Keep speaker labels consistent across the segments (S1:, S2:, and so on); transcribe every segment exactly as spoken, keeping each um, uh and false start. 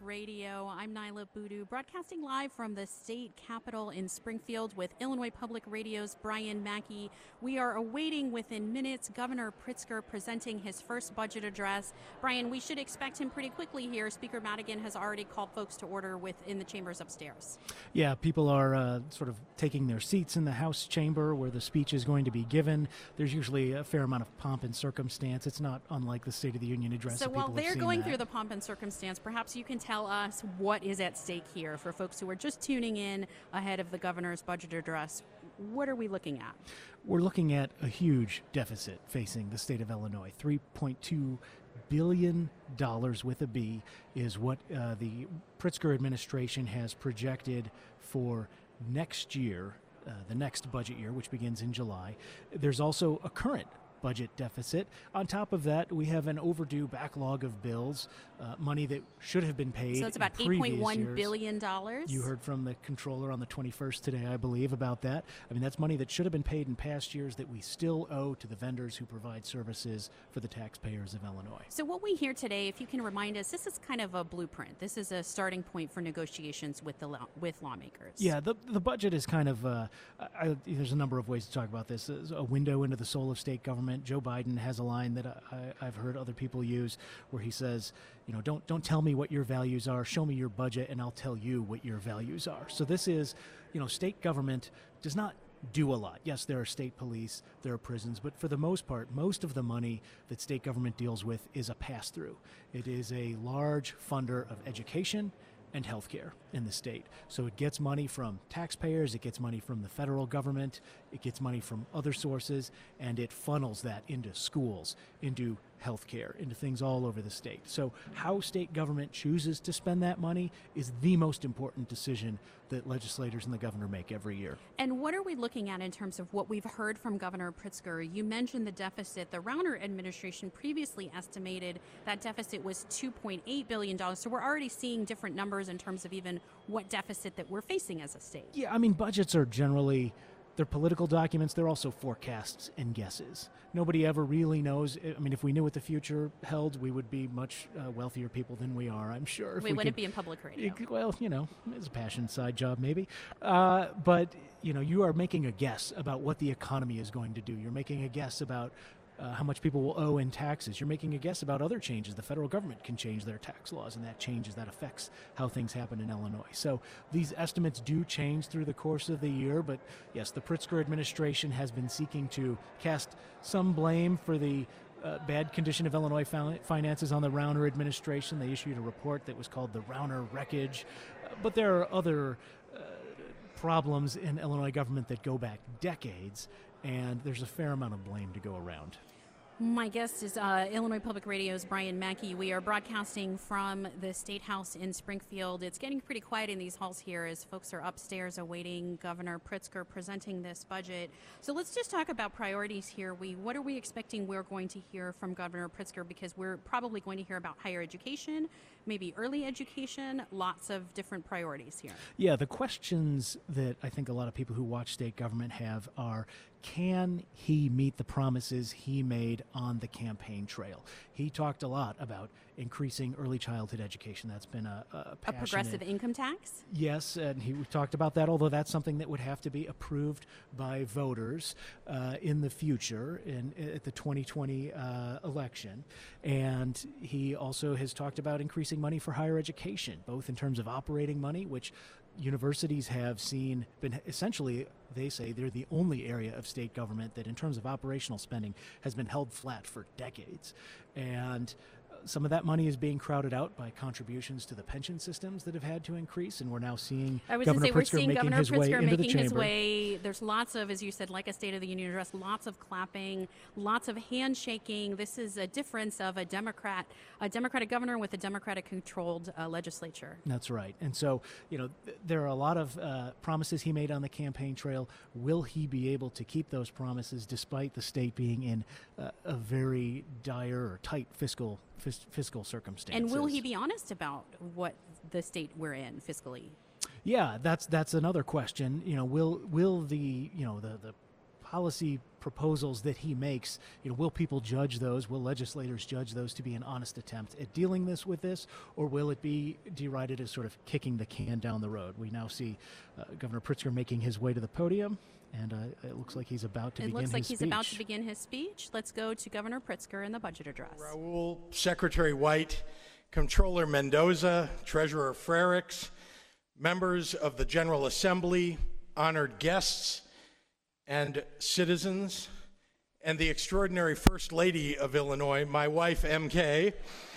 S1: Radio. I'm Nyla Boodoo, broadcasting live from the state capitol in Springfield with Illinois Public Radio's Brian Mackey. We are awaiting within minutes Governor Pritzker presenting his first budget address. Brian, we should expect him pretty quickly here. Speaker Madigan has already called folks to order within the chambers upstairs.
S2: Yeah, people are uh, sort of taking their seats in the House chamber where the speech is going to be given. There's usually a fair amount of pomp and circumstance. It's not unlike the State of the Union address.
S1: So while they're going
S2: that.
S1: through the pomp and circumstance, perhaps you can tell us what is at stake here for folks who are just tuning in ahead of the governor's budget address. What are we looking at?
S2: We're looking at a huge deficit facing the state of Illinois. three point two billion dollars with a B is what uh, the Pritzker administration has projected for next year, uh, the next budget year, which begins in July. There's also a current budget deficit. On top of that, we have an overdue backlog of bills, uh, money that should have been paid.
S1: So it's about eight point one billion dollars.
S2: You heard from the controller on the twenty-first today, I believe, about that. I mean, that's money that should have been paid in past years that we still owe to the vendors who provide services for the taxpayers of Illinois.
S1: So what we hear today, if you can remind us, this is kind of a blueprint. This is a starting point for negotiations with the law, with lawmakers.
S2: Yeah, the the budget is kind of, uh, I, there's a number of ways to talk about this. There's a window into the soul of state government. Joe Biden has a line that I, I've heard other people use where he says, you know, don't don't tell me what your values are, show me your budget and I'll tell you what your values are. So this is, you know, state government does not do a lot. Yes, there are state police, there are prisons, but for the most part, most of the money that state government deals with is a pass-through. It is a large funder of education and healthcare in the state. So it gets money from taxpayers, it gets money from the federal government, it gets money from other sources, and it funnels that into schools, into healthcare, into things all over the state. So how state government chooses to spend that money is the most important decision that legislators and the governor make every year.
S1: And what are we looking at in terms of what we've heard from Governor Pritzker? You mentioned the deficit. The Rauner administration previously estimated that deficit was two point eight billion dollars. So we're already seeing different numbers in terms of even what deficit that we're facing as a state.
S2: Yeah, I mean, budgets are generally, they're political documents. They're also forecasts and guesses. Nobody ever really knows. I mean, if we knew what the future held, we would be much uh, wealthier people than we are, I'm sure. If
S1: we,
S2: we
S1: wouldn't
S2: could,
S1: be in public radio.
S2: It, well, you know, it's a passion side job maybe. Uh, but, you know, you are making a guess about what the economy is going to do. You're making a guess about Uh, how much people will owe in taxes. You're making a guess about other changes. The federal government can change their tax laws, and that changes, that affects how things happen in Illinois. So these estimates do change through the course of the year, but yes, the Pritzker administration has been seeking to cast some blame for the uh, bad condition of Illinois fin- finances on the Rauner administration. They issued a report that was called the Rauner Wreckage. Uh, but there are other uh, problems in Illinois government that go back decades, and there's a fair amount of blame to go around.
S1: My guest is uh, Illinois Public Radio's Brian Mackey. We are broadcasting from the State House in Springfield. It's getting pretty quiet in these halls here as folks are upstairs awaiting Governor Pritzker presenting this budget. So let's just talk about priorities here. We, what are we expecting we're going to hear from Governor Pritzker? Because we're probably going to hear about higher education, maybe early education, lots of different priorities here.
S2: Yeah, the questions that I think a lot of people who watch state government have are, can he meet the promises he made on the campaign trail? He talked a lot about increasing early childhood education. That's been a, a passionate...
S1: A progressive income tax?
S2: Yes, and he talked about that, although that's something that would have to be approved by voters uh, in the future in, at the twenty twenty uh, election. And he also has talked about increasing money for higher education, both in terms of operating money, which universities have seen been essentially, they say they're the only area of state government that in terms of operational spending has been held flat for decades. And some of that money is being crowded out by contributions to the pension systems that have had to increase, and we're now seeing
S1: I was
S2: Governor
S1: say, we're
S2: Pritzker
S1: seeing
S2: making
S1: Governor
S2: his way
S1: Pritzker
S2: into the
S1: making his
S2: chamber.
S1: way. There's lots of, as you said, like a State of the Union address, lots of clapping, lots of handshaking. This is a difference of a Democrat, a Democratic governor with a Democratic-controlled uh, legislature.
S2: That's right. And so, you know, th- there are a lot of uh, promises he made on the campaign trail. Will he be able to keep those promises despite the state being in uh, a very dire or tight fiscal fis- fiscal circumstances?
S1: And will he be honest about what the state we're in fiscally?
S2: Yeah, that's that's another question. You know, will will the you know the the policy proposals that he makes, you know, will people judge those? Will legislators judge those to be an honest attempt at dealing this with this, or will it be derided as sort of kicking the can down the road? We now see uh, Governor Pritzker making his way to the podium, and uh, it looks like he's about to
S1: it
S2: begin his speech.
S1: It looks like he's about to begin his speech. Let's go to Governor Pritzker in the budget address.
S3: Raul, Secretary White, Comptroller Mendoza, Treasurer Frericks, members of the General Assembly, honored guests, and citizens, and the extraordinary First Lady of Illinois, my wife, M K.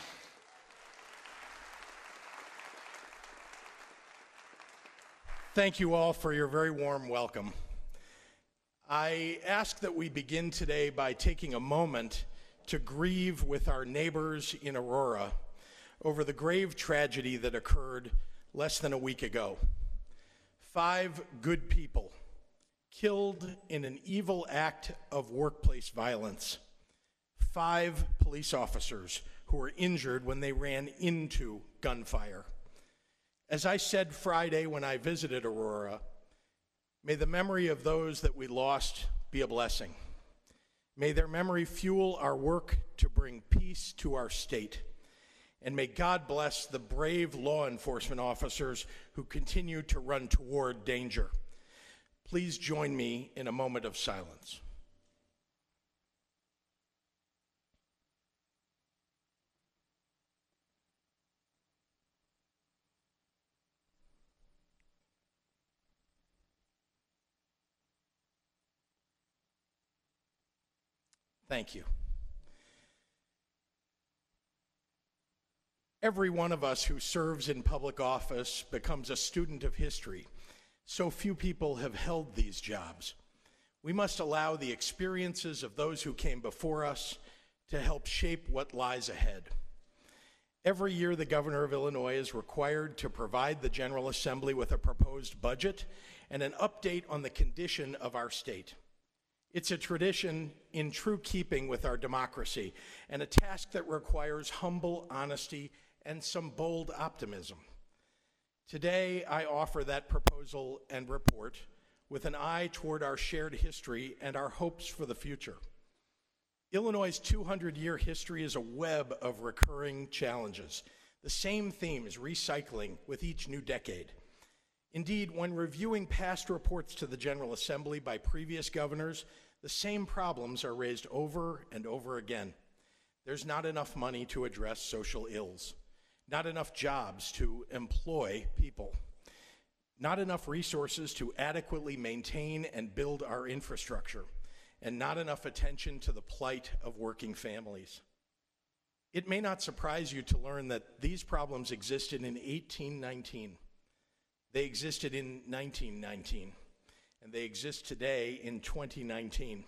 S3: Thank you all for your very warm welcome. I ask that we begin today by taking a moment to grieve with our neighbors in Aurora over the grave tragedy that occurred less than a week ago. Five good people killed in an evil act of workplace violence. Five police officers who were injured when they ran into gunfire. As I said Friday when I visited Aurora, may the memory of those that we lost be a blessing. May their memory fuel our work to bring peace to our state. And may God bless the brave law enforcement officers who continue to run toward danger. Please join me in a moment of silence. Thank you. Every one of us who serves in public office becomes a student of history. So few people have held these jobs. We must allow the experiences of those who came before us to help shape what lies ahead. Every year, the governor of Illinois is required to provide the General Assembly with a proposed budget and an update on the condition of our state. It's a tradition in true keeping with our democracy and a task that requires humble honesty and some bold optimism. Today, I offer that proposal and report with an eye toward our shared history and our hopes for the future. Illinois' two hundred year history is a web of recurring challenges, the same themes recycling with each new decade. Indeed, when reviewing past reports to the General Assembly by previous governors, the same problems are raised over and over again. There's not enough money to address social ills, not enough jobs to employ people, not enough resources to adequately maintain and build our infrastructure, and not enough attention to the plight of working families. It may not surprise you to learn that these problems existed in eighteen nineteen. They existed in nineteen nineteen, and they exist today in twenty nineteen.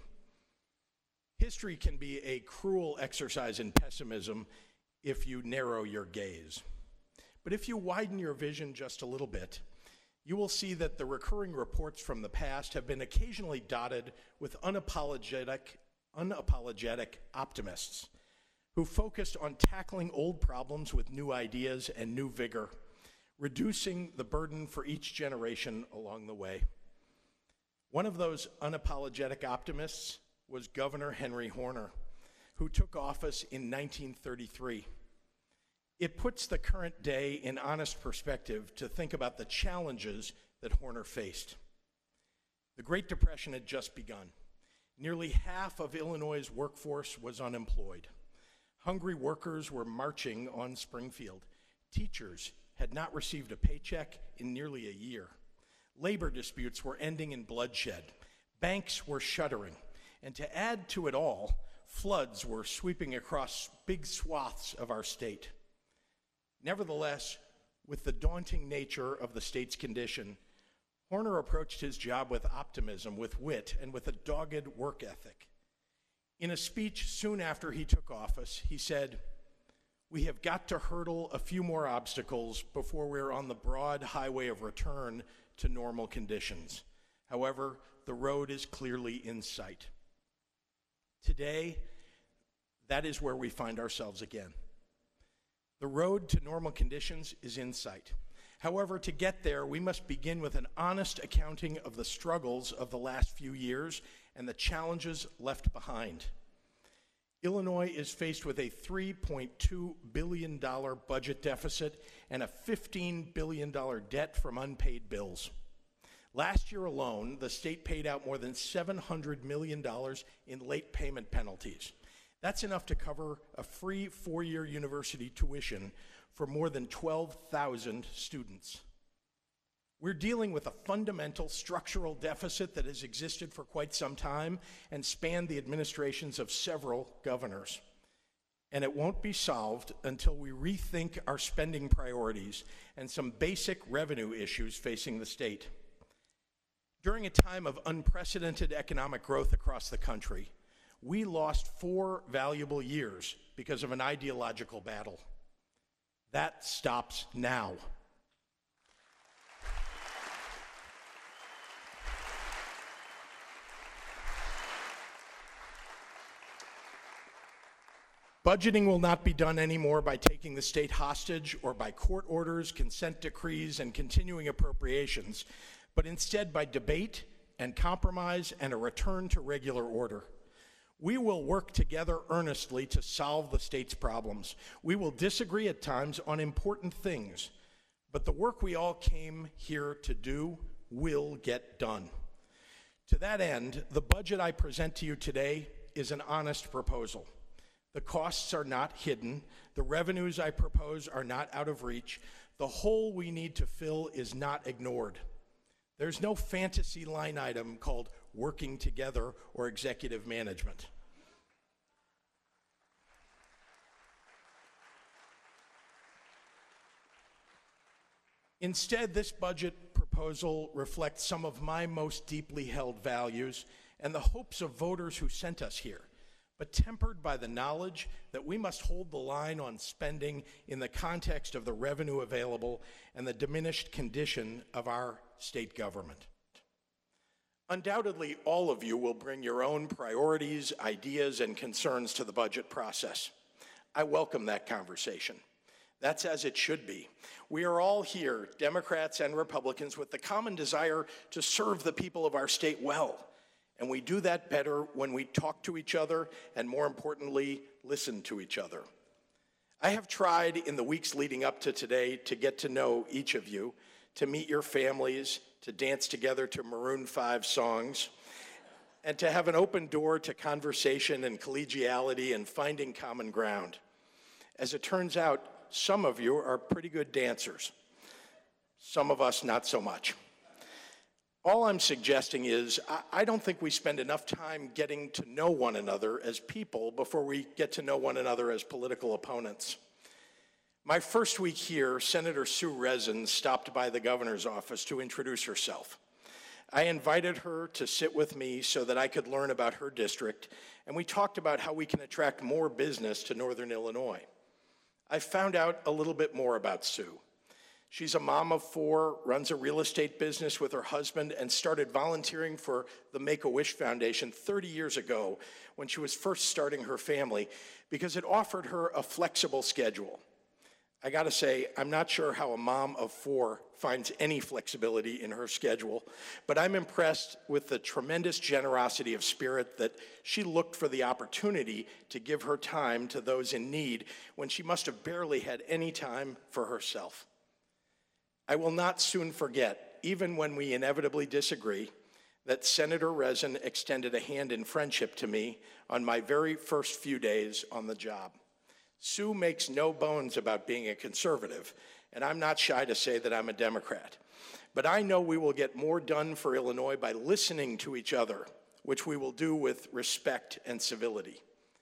S3: History can be a cruel exercise in pessimism if you narrow your gaze. But if you widen your vision just a little bit, you will see that the recurring reports from the past have been occasionally dotted with unapologetic, unapologetic optimists who focused on tackling old problems with new ideas and new vigor, reducing the burden for each generation along the way. One of those unapologetic optimists was Governor Henry Horner, who took office in nineteen thirty-three. It puts the current day in honest perspective to think about the challenges that Horner faced. The Great Depression had just begun. Nearly half of Illinois' workforce was unemployed. Hungry workers were marching on Springfield. Teachers had not received a paycheck in nearly a year. Labor disputes were ending in bloodshed. Banks were shuttering. And to add to it all, floods were sweeping across big swaths of our state. Nevertheless, with the daunting nature of the state's condition, Horner approached his job with optimism, with wit, and with a dogged work ethic. In a speech soon after he took office, he said, "We have got to hurdle a few more obstacles before we're on the broad highway of return to normal conditions. However, the road is clearly in sight." Today, that is where we find ourselves again. The road to normal conditions is in sight. However, to get there, we must begin with an honest accounting of the struggles of the last few years and the challenges left behind. Illinois is faced with a three point two billion dollars budget deficit and a fifteen billion dollars debt from unpaid bills. Last year alone, the state paid out more than seven hundred million dollars in late payment penalties. That's enough to cover a free four-year university tuition for more than twelve thousand students. We're dealing with a fundamental structural deficit that has existed for quite some time and spanned the administrations of several governors. And it won't be solved until we rethink our spending priorities and some basic revenue issues facing the state. During a time of unprecedented economic growth across the country, we lost four valuable years because of an ideological battle. That stops now. Budgeting will not be done anymore by taking the state hostage or by court orders, consent decrees, and continuing appropriations, but instead by debate and compromise and a return to regular order. We will work together earnestly to solve the state's problems. We will disagree at times on important things, but the work we all came here to do will get done. To that end, the budget I present to you today is an honest proposal. The costs are not hidden. The revenues I propose are not out of reach. The hole we need to fill is not ignored. There's no fantasy line item called working together or executive management. Instead, this budget proposal reflects some of my most deeply held values and the hopes of voters who sent us here, but tempered by the knowledge that we must hold the line on spending in the context of the revenue available and the diminished condition of our state government. Undoubtedly, all of you will bring your own priorities, ideas, and concerns to the budget process. I welcome that conversation. That's as it should be. We are all here, Democrats and Republicans, with the common desire to serve the people of our state well. And we do that better when we talk to each other and, more importantly, listen to each other. I have tried in the weeks leading up to today to get to know each of you, to meet your families, to dance together to Maroon five songs, and to have an open door to conversation and collegiality and finding common ground. As it turns out, some of you are pretty good dancers. Some of us not so much. All I'm suggesting is I don't think we spend enough time getting to know one another as people before we get to know one another as political opponents. My first week here, Senator Sue Rezin stopped by the governor's office to introduce herself. I invited her to sit with me so that I could learn about her district, and we talked about how we can attract more business to Northern Illinois. I found out a little bit more about Sue. She's a mom of four, runs a real estate business with her husband, and started volunteering for the Make-A-Wish Foundation thirty years ago when she was first starting her family because it offered her a flexible schedule. I gotta say, I'm not sure how a mom of four finds any flexibility in her schedule, but I'm impressed with the tremendous generosity of spirit that she looked for the opportunity to give her time to those in need when she must have barely had any time for herself. I will not soon forget, even when we inevitably disagree, that Senator Rezin extended a hand in friendship to me on my very first few days on the job. Sue makes no bones about being a conservative, and I'm not shy to say that I'm a Democrat. But I know we will get more done for Illinois by listening to each other, which we will do with respect and civility.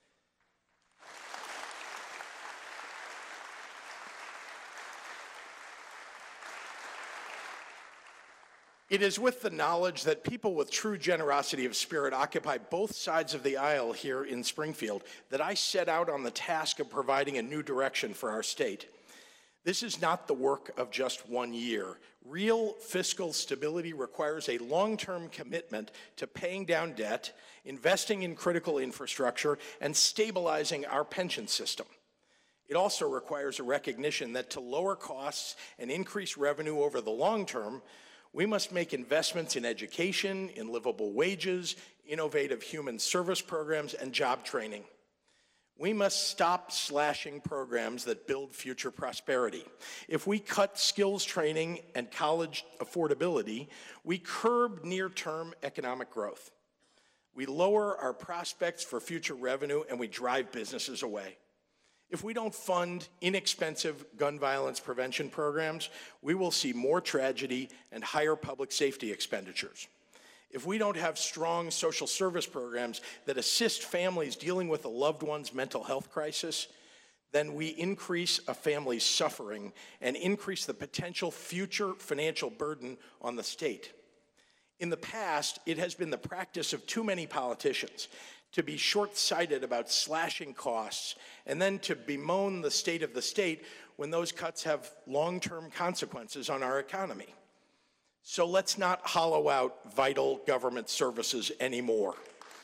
S3: It is with the knowledge that people with true generosity of spirit occupy both sides of the aisle here in Springfield that I set out on the task of providing a new direction for our state. This is not the work of just one year. Real fiscal stability requires a long-term commitment to paying down debt, investing in critical infrastructure, and stabilizing our pension system. It also requires a recognition that to lower costs and increase revenue over the long term, we must make investments in education, in livable wages, innovative human service programs, and job training. We must stop slashing programs that build future prosperity. If we cut skills training and college affordability, we curb near-term economic growth. We lower our prospects for future revenue, and we drive businesses away. If we don't fund inexpensive gun violence prevention programs, we will see more tragedy and higher public safety expenditures. If we don't have strong social service programs that assist families dealing with a loved one's mental health crisis, then we increase a family's suffering and increase the potential future financial burden on the state. In the past, it has been the practice of too many politicians to be short-sighted about slashing costs and then to bemoan the state of the state when those cuts have long-term consequences on our economy. So let's not hollow out vital government services anymore.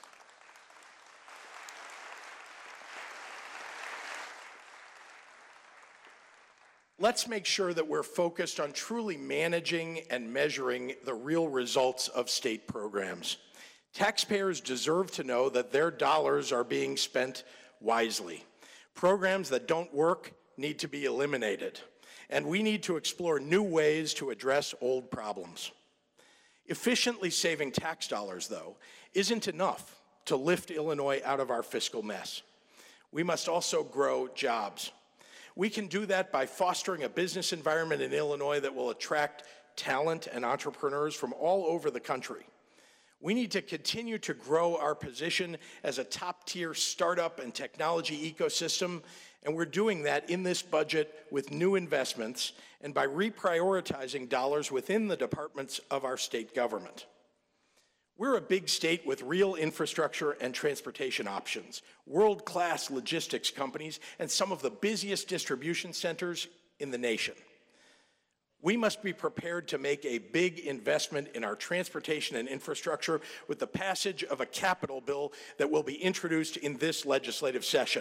S3: Let's make sure that we're focused on truly managing and measuring the real results of state programs. Taxpayers deserve to know that their dollars are being spent wisely. Programs that don't work need to be eliminated, and we need to explore new ways to address old problems. Efficiently saving tax dollars, though, isn't enough to lift Illinois out of our fiscal mess. We must also grow jobs. We can do that by fostering a business environment in Illinois that will attract talent and entrepreneurs from all over the country. We need to continue to grow our position as a top-tier startup and technology ecosystem, and we're doing that in this budget with new investments and by reprioritizing dollars within the departments of our state government. We're a big state with real infrastructure and transportation options, world-class logistics companies, and some of the busiest distribution centers in the nation. We must be prepared to make a big investment in our transportation and infrastructure with the passage of a capital bill that will be introduced in this legislative session.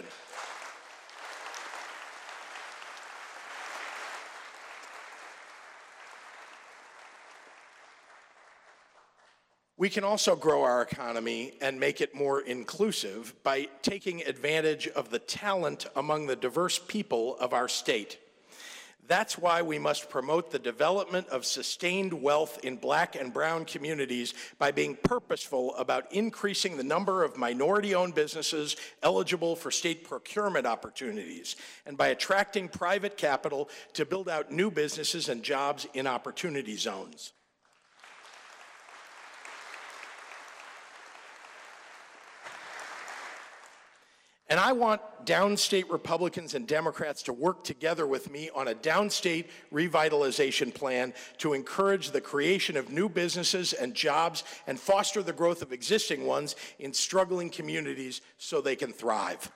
S3: We can also grow our economy and make it more inclusive by taking advantage of the talent among the diverse people of our state. That's why we must promote the development of sustained wealth in Black and brown communities by being purposeful about increasing the number of minority-owned businesses eligible for state procurement opportunities, and by attracting private capital to build out new businesses and jobs in opportunity zones. And I want downstate Republicans and Democrats to work together with me on a downstate revitalization plan to encourage the creation of new businesses and jobs and foster the growth of existing ones in struggling communities so they can thrive.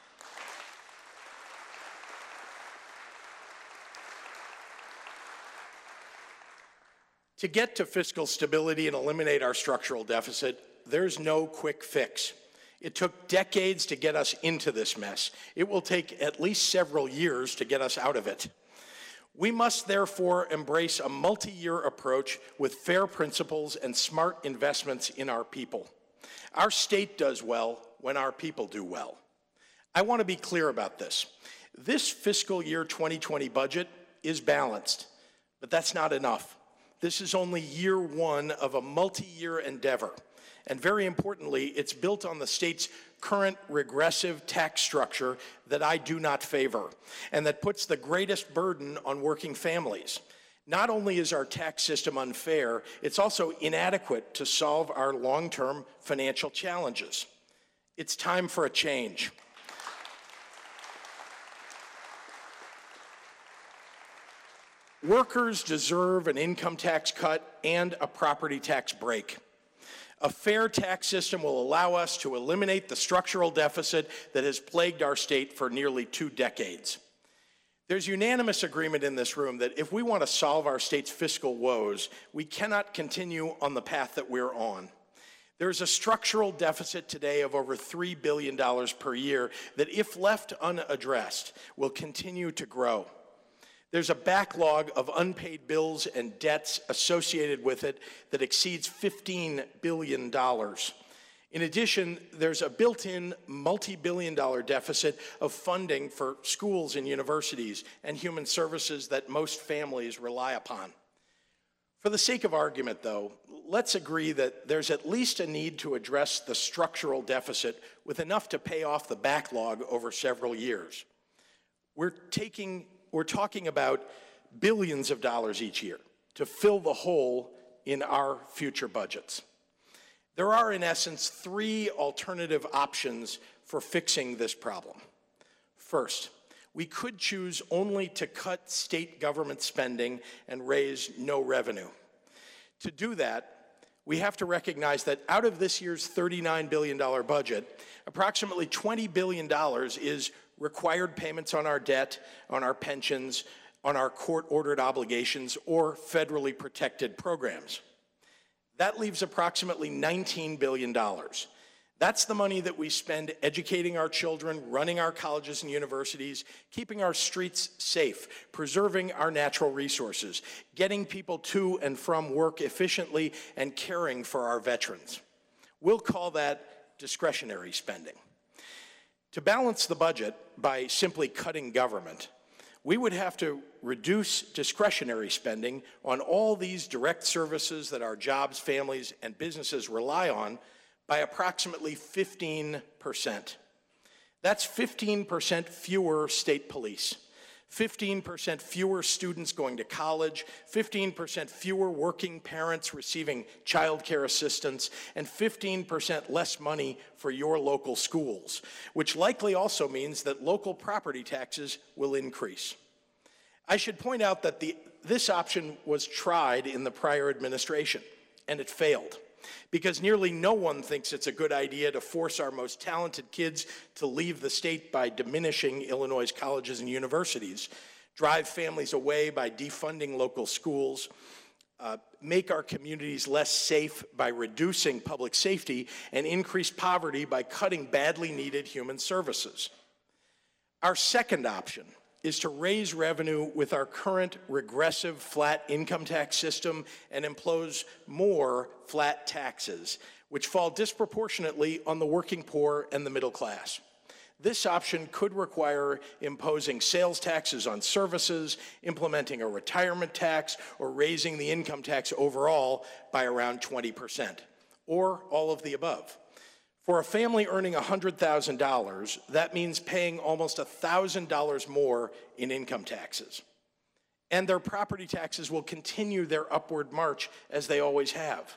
S3: To get to fiscal stability and eliminate our structural deficit, there's no quick fix. It took decades to get us into this mess. It will take at least several years to get us out of it. We must therefore embrace a multi-year approach with fair principles and smart investments in our people. Our state does well when our people do well. I want to be clear about this. This fiscal year twenty twenty budget is balanced, but that's not enough. This is only year one of a multi-year endeavor. And very importantly, it's built on the state's current regressive tax structure that I do not favor, and that puts the greatest burden on working families. Not only is our tax system unfair, it's also inadequate to solve our long-term financial challenges. It's time for a change. Workers deserve an income tax cut and a property tax break. A fair tax system will allow us to eliminate the structural deficit that has plagued our state for nearly two decades. There's unanimous agreement in this room that if we want to solve our state's fiscal woes, we cannot continue on the path that we're on. There's a structural deficit today of over three billion dollars per year that, if left unaddressed, will continue to grow. There's a backlog of unpaid bills and debts associated with it that exceeds fifteen billion dollars. In addition, there's a built-in multi-billion dollar deficit of funding for schools and universities and human services that most families rely upon. For the sake of argument, though, let's agree that there's at least a need to address the structural deficit with enough to pay off the backlog over several years. We're taking, we're talking about billions of dollars each year to fill the hole in our future budgets. There are, in essence, three alternative options for fixing this problem. First, we could choose only to cut state government spending and raise no revenue. To do that, we have to recognize that out of this year's thirty-nine billion dollars budget, approximately twenty billion dollars is required payments on our debt, on our pensions, on our court-ordered obligations, or federally protected programs. That leaves approximately nineteen billion dollars. That's the money that we spend educating our children, running our colleges and universities, keeping our streets safe, preserving our natural resources, getting people to and from work efficiently, and caring for our veterans. We'll call that discretionary spending. To balance the budget by simply cutting government, we would have to reduce discretionary spending on all these direct services that our jobs, families, and businesses rely on by approximately fifteen percent. That's fifteen percent fewer state police, fifteen percent fewer students going to college, fifteen percent fewer working parents receiving child care assistance, and fifteen percent less money for your local schools, which likely also means that local property taxes will increase. I should point out that the, this option was tried in the prior administration, and it failed, because nearly no one thinks it's a good idea to force our most talented kids to leave the state by diminishing Illinois' colleges and universities, drive families away by defunding local schools, uh, make our communities less safe by reducing public safety, and increase poverty by cutting badly needed human services. Our second option is to raise revenue with our current regressive flat income tax system and impose more flat taxes, which fall disproportionately on the working poor and the middle class. This option could require imposing sales taxes on services, implementing a retirement tax, or raising the income tax overall by around twenty percent, or all of the above. For a family earning one hundred thousand dollars, that means paying almost one thousand dollars more in income taxes. And their property taxes will continue their upward march as they always have.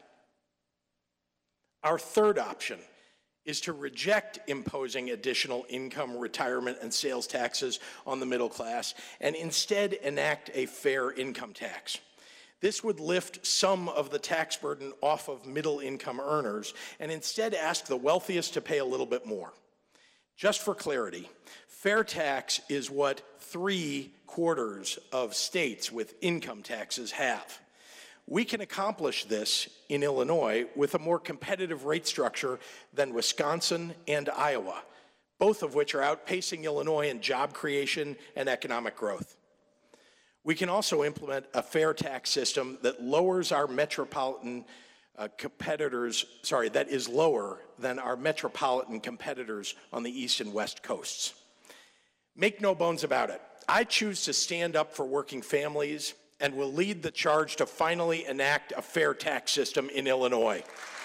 S3: Our third option is to reject imposing additional income, retirement, and sales taxes on the middle class and instead enact a fair income tax. This would lift some of the tax burden off of middle-income earners and instead ask the wealthiest to pay a little bit more. Just for clarity, fair tax is what three quarters of states with income taxes have. We can accomplish this in Illinois with a more competitive rate structure than Wisconsin and Iowa, both of which are outpacing Illinois in job creation and economic growth. We can also implement a fair tax system that lowers our metropolitan uh, competitors, sorry, that is lower than our metropolitan competitors on the east and west coasts. Make no bones about it. I choose to stand up for working families and will lead the charge to finally enact a fair tax system in Illinois.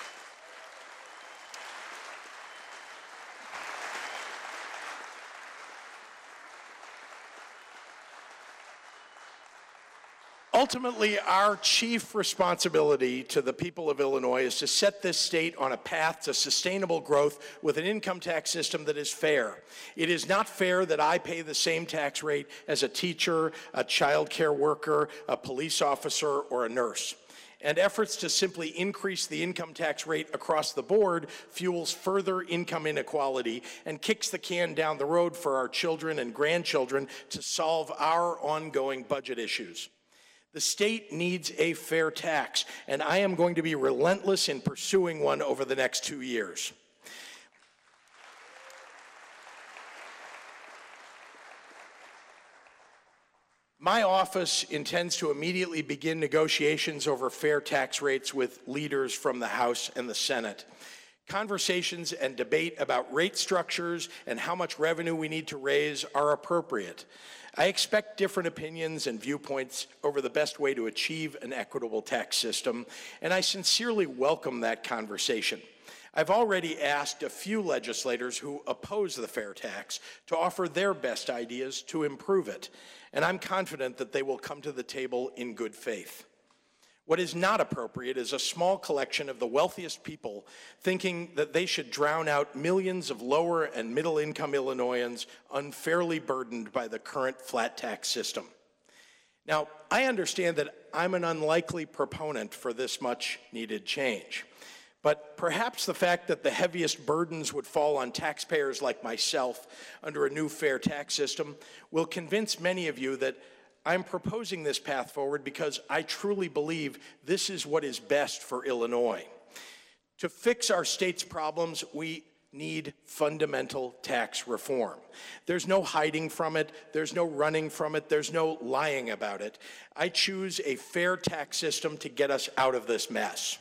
S3: Ultimately, our chief responsibility to the people of Illinois is to set this state on a path to sustainable growth with an income tax system that is fair. It is not fair that I pay the same tax rate as a teacher, a child care worker, a police officer, or a nurse. And efforts to simply increase the income tax rate across the board fuels further income inequality and kicks the can down the road for our children and grandchildren to solve our ongoing budget issues. The state needs a fair tax, and I am going to be relentless in pursuing one over the next two years. My office intends to immediately begin negotiations over fair tax rates with leaders from the House and the Senate. Conversations and debate about rate structures and how much revenue we need to raise are appropriate. I expect different opinions and viewpoints over the best way to achieve an equitable tax system, and I sincerely welcome that conversation. I've already asked a few legislators who oppose the fair tax to offer their best ideas to improve it, and I'm confident that they will come to the table in good faith. What is not appropriate is a small collection of the wealthiest people thinking that they should drown out millions of lower and middle income Illinoisans unfairly burdened by the current flat tax system. Now, I understand that I'm an unlikely proponent for this much needed change. But perhaps the fact that the heaviest burdens would fall on taxpayers like myself under a new fair tax system will convince many of you that I'm proposing this path forward because I truly believe this is what is best for Illinois. To fix our state's problems, we need fundamental tax reform. There's no hiding from it, there's no running from it, there's no lying about it. I choose a fair tax system to get us out of this mess.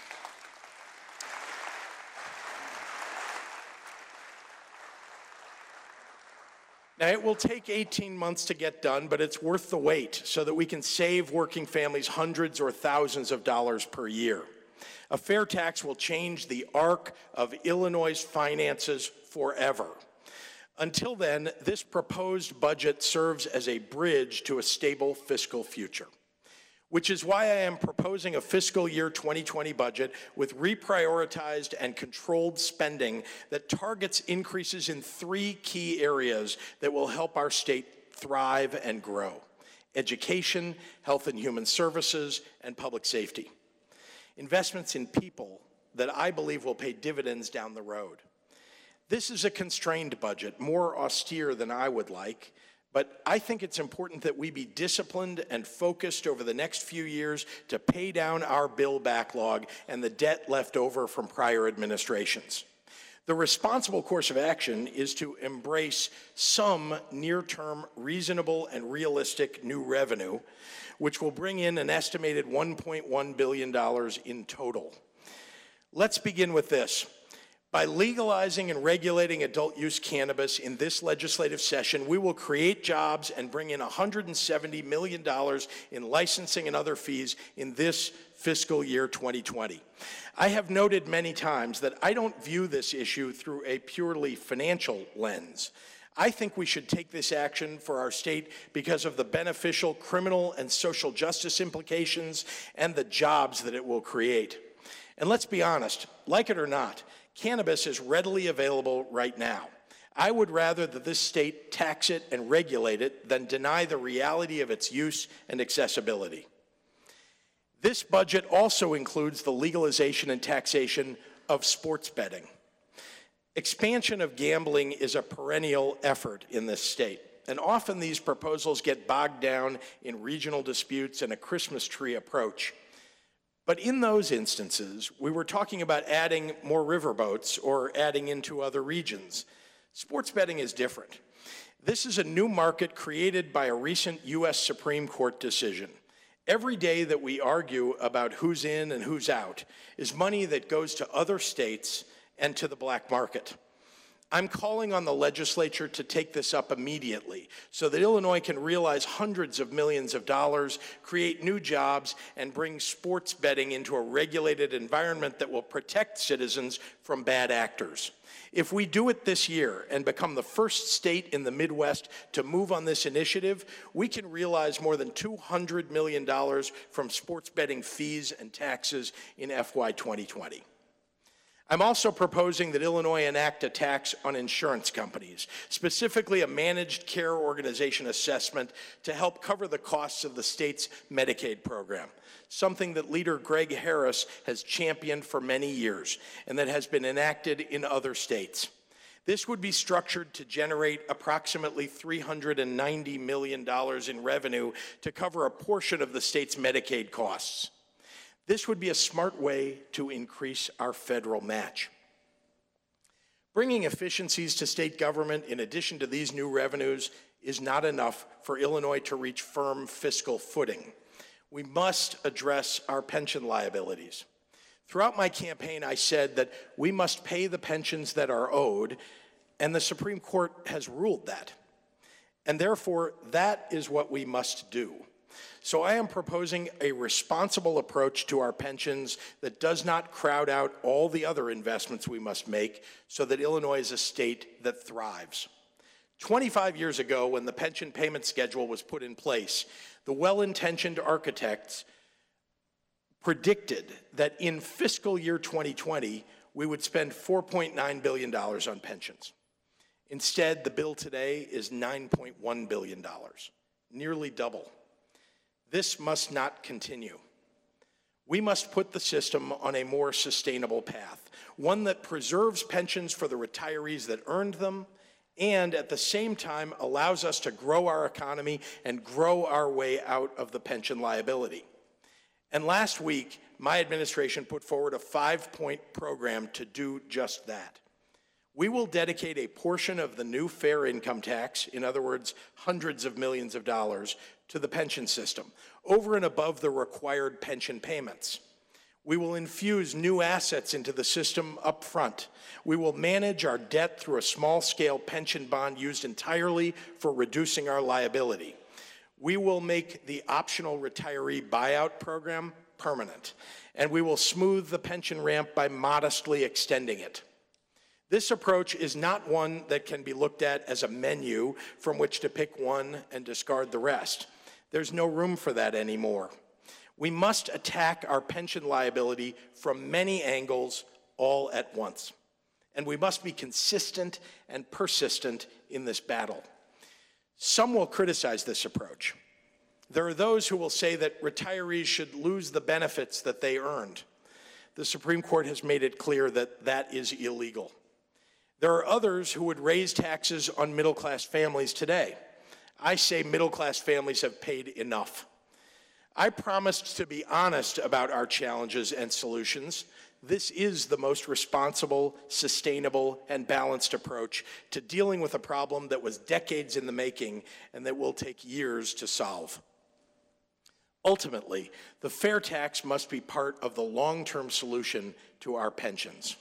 S3: Now, it will take eighteen months to get done, but it's worth the wait so that we can save working families hundreds or thousands of dollars per year. A fair tax will change the arc of Illinois' finances forever. Until then, this proposed budget serves as a bridge to a stable fiscal future, which is why I am proposing a fiscal year twenty twenty budget with reprioritized and controlled spending that targets increases in three key areas that will help our state thrive and grow: education, health and human services, and public safety. Investments in people that I believe will pay dividends down the road. This is a constrained budget, more austere than I would like, but I think it's important that we be disciplined and focused over the next few years to pay down our bill backlog and the debt left over from prior administrations. The responsible course of action is to embrace some near-term reasonable and realistic new revenue, which will bring in an estimated one point one billion dollars in total. Let's begin with this. By legalizing and regulating adult use cannabis in this legislative session, we will create jobs and bring in one hundred seventy million dollars in licensing and other fees in this fiscal year twenty twenty. I have noted many times that I don't view this issue through a purely financial lens. I think we should take this action for our state because of the beneficial criminal and social justice implications and the jobs that it will create. And let's be honest, like it or not, cannabis is readily available right now. I would rather that this state tax it and regulate it than deny the reality of its use and accessibility. This budget also includes the legalization and taxation of sports betting. Expansion of gambling is a perennial effort in this state, and often these proposals get bogged down in regional disputes and a Christmas tree approach. But in those instances, we were talking about adding more riverboats or adding into other regions. Sports betting is different. This is a new market created by a recent U S Supreme Court decision. Every day that we argue about who's in and who's out is money that goes to other states and to the black market. I'm calling on the legislature to take this up immediately so that Illinois can realize hundreds of millions of dollars, create new jobs, and bring sports betting into a regulated environment that will protect citizens from bad actors. If we do it this year and become the first state in the Midwest to move on this initiative, we can realize more than two hundred million dollars from sports betting fees and taxes in F Y twenty twenty. I'm also proposing that Illinois enact a tax on insurance companies, specifically a managed care organization assessment to help cover the costs of the state's Medicaid program, something that Leader Greg Harris has championed for many years and that has been enacted in other states. This would be structured to generate approximately three hundred ninety million dollars in revenue to cover a portion of the state's Medicaid costs. This would be a smart way to increase our federal match. Bringing efficiencies to state government in addition to these new revenues is not enough for Illinois to reach firm fiscal footing. We must address our pension liabilities. Throughout my campaign, I said that we must pay the pensions that are owed, and the Supreme Court has ruled that. And therefore, that is what we must do. So I am proposing a responsible approach to our pensions that does not crowd out all the other investments we must make so that Illinois is a state that thrives. twenty-five years ago, when the pension payment schedule was put in place, the well-intentioned architects predicted that in fiscal year twenty twenty, we would spend four point nine billion dollars on pensions. Instead, the bill today is nine point one billion dollars, nearly double. This must not continue. We must put the system on a more sustainable path, one that preserves pensions for the retirees that earned them, and at the same time allows us to grow our economy and grow our way out of the pension liability. And last week, my administration put forward a five-point program to do just that. We will dedicate a portion of the new fair income tax, in other words, hundreds of millions of dollars, to the pension system, over and above the required pension payments. We will infuse new assets into the system up front. We will manage our debt through a small-scale pension bond used entirely for reducing our liability. We will make the optional retiree buyout program permanent, and we will smooth the pension ramp by modestly extending it. This approach is not one that can be looked at as a menu from which to pick one and discard the rest. There's no room for that anymore. We must attack our pension liability from many angles all at once. And we must be consistent and persistent in this battle. Some will criticize this approach. There are those who will say that retirees should lose the benefits that they earned. The Supreme Court has made it clear that that is illegal. There are others who would raise taxes on middle-class families today. I say middle-class families have paid enough. I promised to be honest about our challenges and solutions. This is the most responsible, sustainable, and balanced approach to dealing with a problem that was decades in the making and that will take years to solve. Ultimately, the fair tax must be part of the long-term solution to our pensions.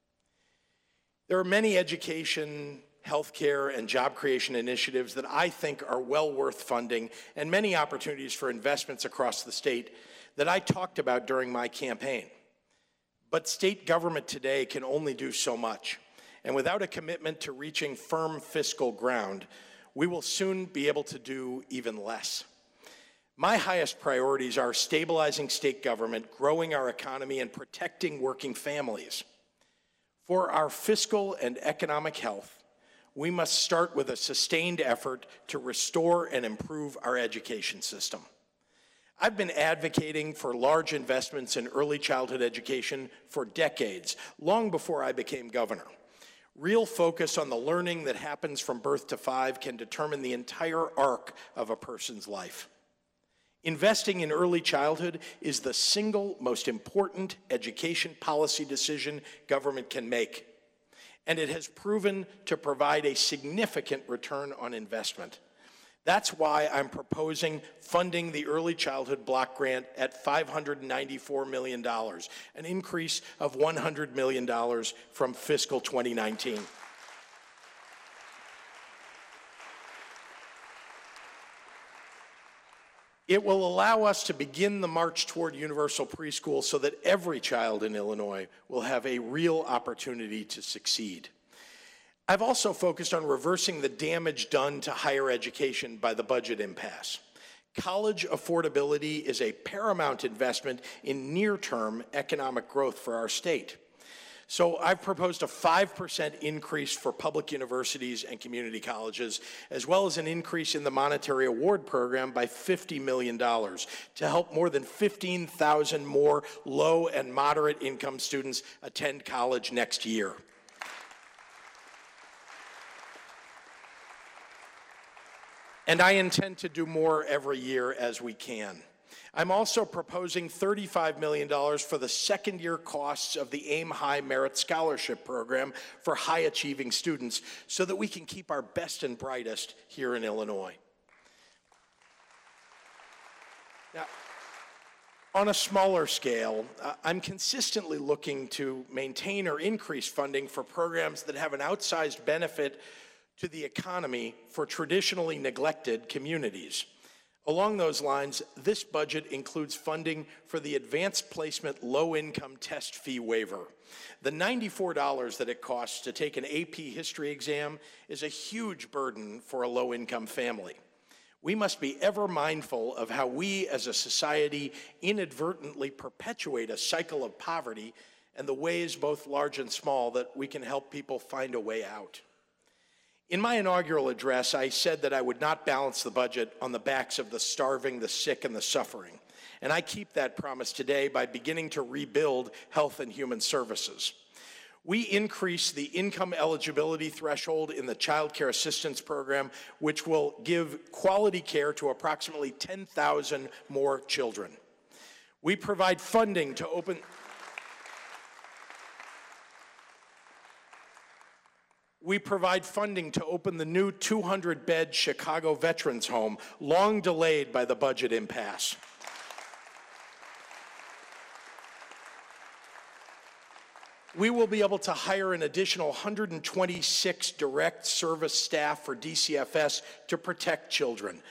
S3: There are many education, healthcare, and job creation initiatives that I think are well worth funding, and many opportunities for investments across the state that I talked about during my campaign. But state government today can only do so much, and without a commitment to reaching firm fiscal ground, we will soon be able to do even less. My highest priorities are stabilizing state government, growing our economy, and protecting working families. For our fiscal and economic health, we must start with a sustained effort to restore and improve our education system. I've been advocating for large investments in early childhood education for decades, long before I became governor. Real focus on the learning that happens from birth to five can determine the entire arc of a person's life. Investing in early childhood is the single most important education policy decision government can make, and it has proven to provide a significant return on investment. That's why I'm proposing funding the early childhood block grant at five hundred ninety-four million dollars, an increase of one hundred million dollars from fiscal twenty nineteen. It will allow us to begin the march toward universal preschool so that every child in Illinois will have a real opportunity to succeed. I've also focused on reversing the damage done to higher education by the budget impasse. College affordability is a paramount investment in near-term economic growth for our state. So I've proposed a five percent increase for public universities and community colleges, as well as an increase in the monetary award program by fifty million dollars to help more than fifteen thousand more low and moderate income students attend college next year. And I intend to do more every year as we can. I'm also proposing thirty-five million dollars for the second-year costs of the AIM High Merit Scholarship Program for high-achieving students so that we can keep our best and brightest here in Illinois. Now, on a smaller scale, uh, I'm consistently looking to maintain or increase funding for programs that have an outsized benefit to the economy for traditionally neglected communities. Along those lines, this budget includes funding for the Advanced Placement Low-Income Test Fee Waiver. The ninety-four dollars that it costs to take an A P history exam is a huge burden for a low-income family. We must be ever mindful of how we as a society inadvertently perpetuate a cycle of poverty and the ways, both large and small, that we can help people find a way out. In my inaugural address, I said that I would not balance the budget on the backs of the starving, the sick, and the suffering. And I keep that promise today by beginning to rebuild Health and Human Services. We increase the income eligibility threshold in the Child Care Assistance Program, which will give quality care to approximately ten thousand more children. We provide funding to open... We provide funding to open the new two hundred bed Chicago Veterans Home, long delayed by the budget impasse. We will be able to hire an additional one hundred twenty-six direct service staff for D C F S to protect children.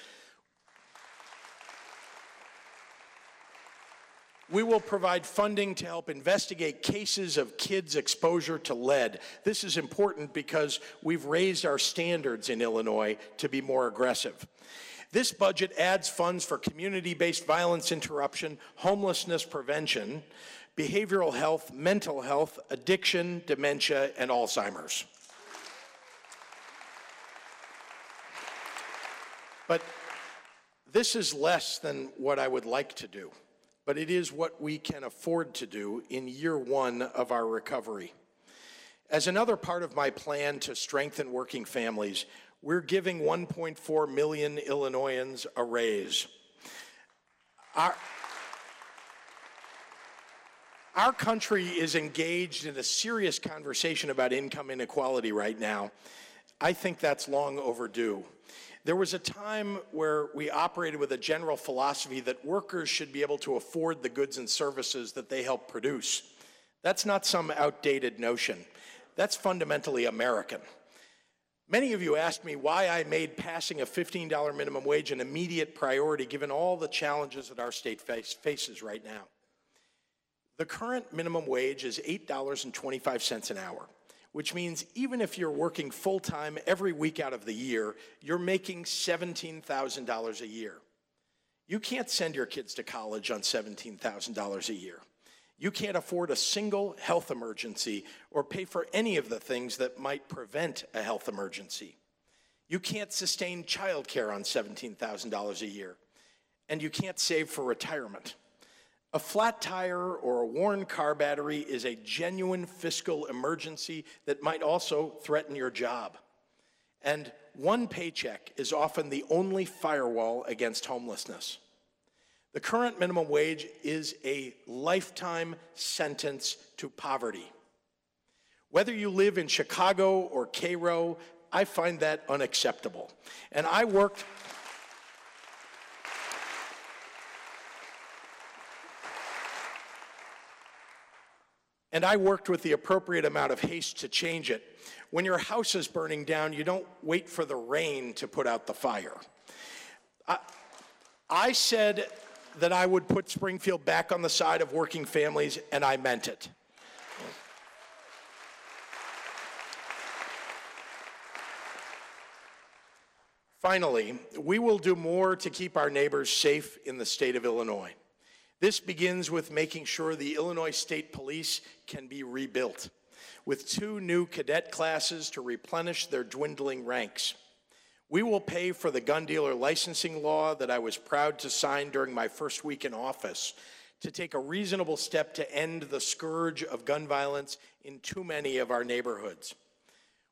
S3: We will provide funding to help investigate cases of kids' exposure to lead. This is important because we've raised our standards in Illinois to be more aggressive. This budget adds funds for community-based violence interruption, homelessness prevention, behavioral health, mental health, addiction, dementia, and Alzheimer's. But this is less than what I would like to do. But it is what we can afford to do in year one of our recovery. As another part of my plan to strengthen working families, we're giving one point four million Illinoisans a raise. Our, our country is engaged in a serious conversation about income inequality right now. I think that's long overdue. There was a time where we operated with a general philosophy that workers should be able to afford the goods and services that they help produce. That's not some outdated notion. That's fundamentally American. Many of you asked me why I made passing a fifteen dollar minimum wage an immediate priority given all the challenges that our state face, faces right now. The current minimum wage is eight dollars and twenty-five cents an hour, which means even if you're working full-time every week out of the year, you're making seventeen thousand dollars a year. You can't send your kids to college on seventeen thousand dollars a year. You can't afford a single health emergency or pay for any of the things that might prevent a health emergency. You can't sustain child care on seventeen thousand dollars a year, and you can't save for retirement. A flat tire or a worn car battery is a genuine fiscal emergency that might also threaten your job. And one paycheck is often the only firewall against homelessness. The current minimum wage is a lifetime sentence to poverty. Whether you live in Chicago or Cairo, I find that unacceptable. And I worked And I worked with the appropriate amount of haste to change it. When your house is burning down, you don't wait for the rain to put out the fire. I, I said that I would put Springfield back on the side of working families, and I meant it. Finally, we will do more to keep our neighbors safe in the state of Illinois. This begins with making sure the Illinois State Police can be rebuilt, with two new cadet classes to replenish their dwindling ranks. We will pay for the gun dealer licensing law that I was proud to sign during my first week in office to take a reasonable step to end the scourge of gun violence in too many of our neighborhoods.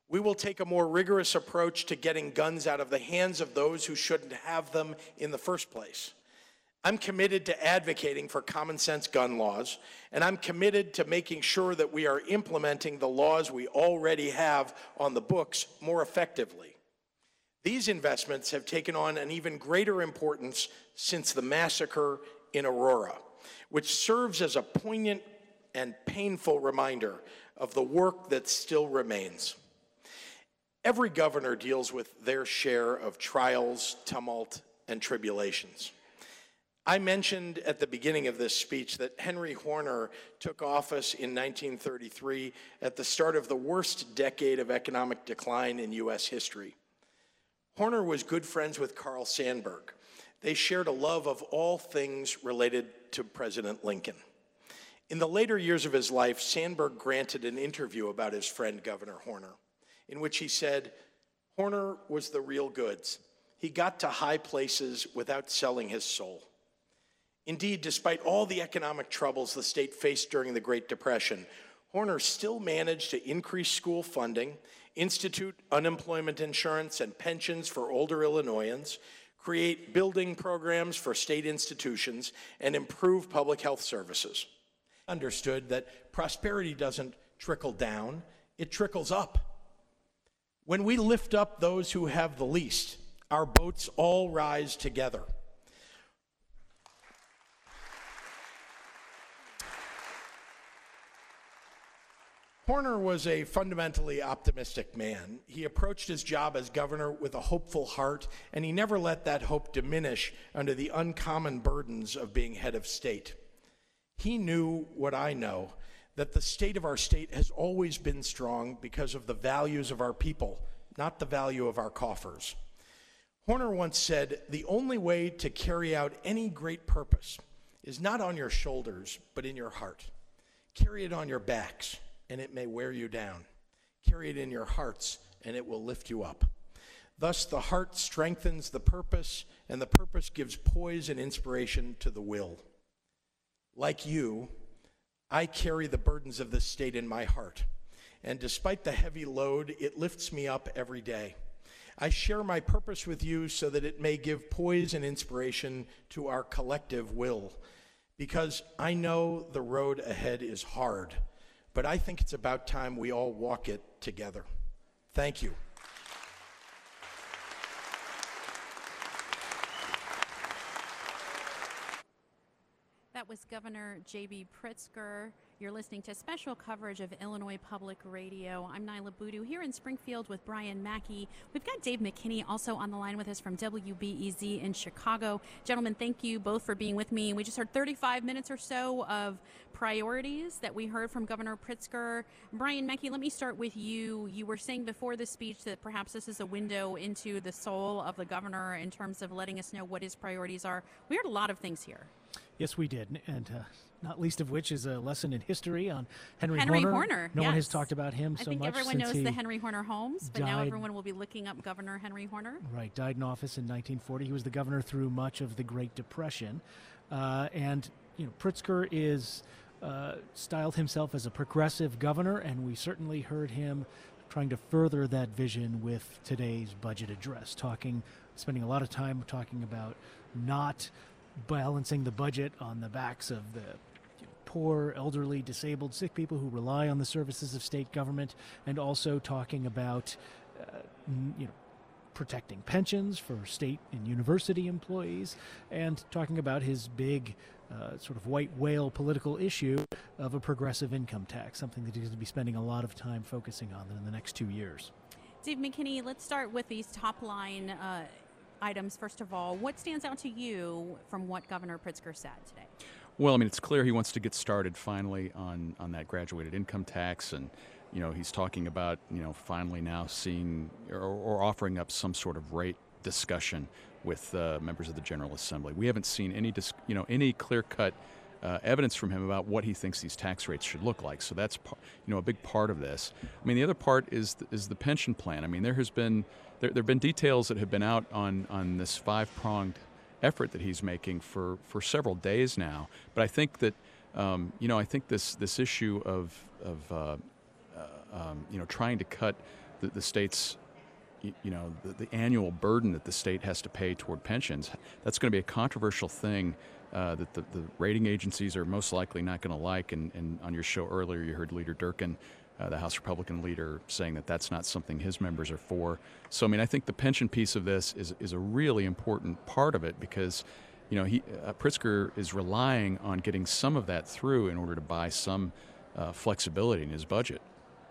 S3: We will take a more rigorous approach to getting guns out of the hands of those who shouldn't have them in the first place. I'm committed to advocating for common sense gun laws, and I'm committed to making sure that we are implementing the laws we already have on the books more effectively. These investments have taken on an even greater importance since the massacre in Aurora, which serves as a poignant and painful reminder of the work that still remains. Every governor deals with their share of trials, tumult, and tribulations. I mentioned at the beginning of this speech that Henry Horner took office in nineteen thirty-three at the start of the worst decade of economic decline in U S history. Horner was good friends with Carl Sandburg. They shared a love of all things related to President Lincoln. In the later years of his life, Sandburg granted an interview about his friend, Governor Horner, in which he said, "Horner was the real goods. He got to high places without selling his soul." Indeed, despite all the economic troubles the state faced during the Great Depression, Horner still managed to increase school funding, institute unemployment insurance and pensions for older Illinoisans, create building programs for state institutions, and improve public health services. Understood that prosperity doesn't trickle down, it trickles up. When we lift up those who have the least, our boats all rise together. Horner was a fundamentally optimistic man. He approached his job as governor with a hopeful heart, and he never let that hope diminish under the uncommon burdens of being head of state. He knew what I know, that the state of our state has always been strong because of the values of our people, not the value of our coffers. Horner once said, "The only way to carry out any great purpose is not on your shoulders, but in your heart. Carry it on your backs, and it may wear you down. Carry it in your hearts, and it will lift you up." Thus, the heart strengthens the purpose, and the purpose gives poise and inspiration to the will. Like you, I carry the burdens of this state in my heart, and despite the heavy load, it lifts me up every day. I share my purpose with you so that it may give poise and inspiration to our collective will, because I know the road ahead is hard, but I think it's about time we all walk it together. Thank you.
S1: That was Governor J B Pritzker. You're listening to special coverage of Illinois Public Radio. I'm Nyla Boodoo here in Springfield with Brian Mackey. We've got Dave McKinney also on the line with us from W B E Z in Chicago. Gentlemen, thank you both for being with me. We just heard thirty-five minutes or so of priorities that we heard from Governor Pritzker. Brian Mackey, let me start with you. You were saying before the speech that perhaps this is a window into the soul of the governor in terms of letting us know what his priorities are. We heard a lot of things here.
S2: Yes, we did, and uh, not least of which is a lesson in history on Henry,
S1: Henry
S2: Horner.
S1: Horner,
S2: No
S1: yes.
S2: one has talked about him
S1: I
S2: so
S1: think
S2: much
S1: everyone
S2: since
S1: knows
S2: he
S1: the Henry Horner Homes, but now
S2: died-
S1: everyone will be looking up Governor Henry Horner.
S2: Right, died in office in nineteen forty. He was the governor through much of the Great Depression, uh, and you know Pritzker is uh, styled himself as a progressive governor, and we certainly heard him trying to further that vision with today's budget address, talking, spending a lot of time talking about not balancing the budget on the backs of the you know, poor, elderly, disabled, sick people who rely on the services of state government, and also talking about uh, n- you know protecting pensions for state and university employees, and talking about his big uh, sort of white whale political issue of a progressive income tax, something that he's going to be spending a lot of time focusing on in the next two years.
S1: Dave McKinney, let's start with these top line uh, items. First of all, what stands out to you from what Governor Pritzker said today?
S4: Well, I mean, it's clear he wants to get started finally on, on that graduated income tax, and you know, he's talking about, you know, finally now seeing or, or offering up some sort of rate discussion with uh, members of the General Assembly. We haven't seen any, dis- you know, any clear-cut uh, evidence from him about what he thinks these tax rates should look like. So that's, you know, a big part of this. I mean, the other part is the, is the pension plan. I mean, there has been there, there have been details that have been out on on this five-pronged effort that he's making for, for several days now. But I think that, um, you know, I think this this issue of of uh, uh, um, you know trying to cut the, the state's, y- you know, the, the annual burden that the state has to pay toward pensions. That's going to be a controversial thing uh, that the, the rating agencies are most likely not going to like. And, and on your show earlier, you heard Leader Durkin, uh, the House Republican leader, saying that that's not something his members are for. So, I mean, I think the pension piece of this is, is a really important part of it because, you know, he, uh, Pritzker is relying on getting some of that through in order to buy some uh, flexibility in his budget.